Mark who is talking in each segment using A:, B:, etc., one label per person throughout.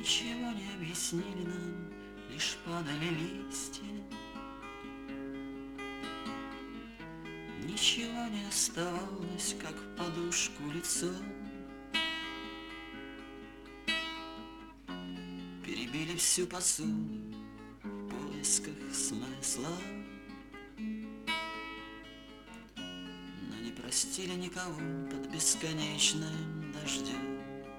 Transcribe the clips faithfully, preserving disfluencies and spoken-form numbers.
A: Ничего не объяснили нам, лишь падали листья. Ничего не оставалось, как в подушку лицо. Перебили всю посуду в поисках смысла, но не простили никого под бесконечным дождем.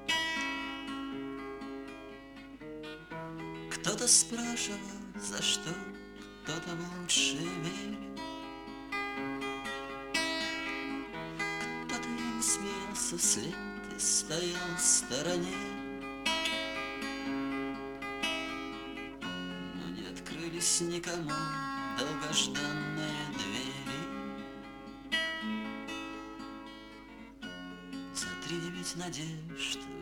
A: Кто-то спрашивал, за что, кто-то в лучшее верил, кто-то им смеялся вслед и стоял в стороне. Но не открылись никому долгожданные двери. За тридевять надежд